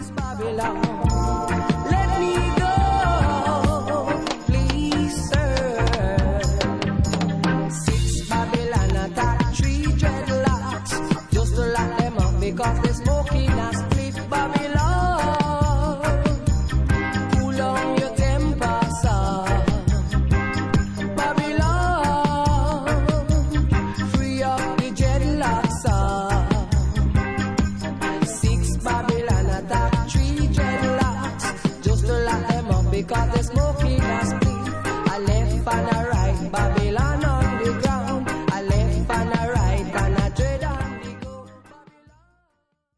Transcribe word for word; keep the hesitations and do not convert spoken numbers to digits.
this Babylon. Let me go, please, sir. Six Babylon attack three dreadlocks just to lock them up because they're smoking a split. Babylon, cool down your temper, sir. Babylon, free up the dreadlocks, sir. Six Babylon attack three dreadlocks just to lock them up because they're smoking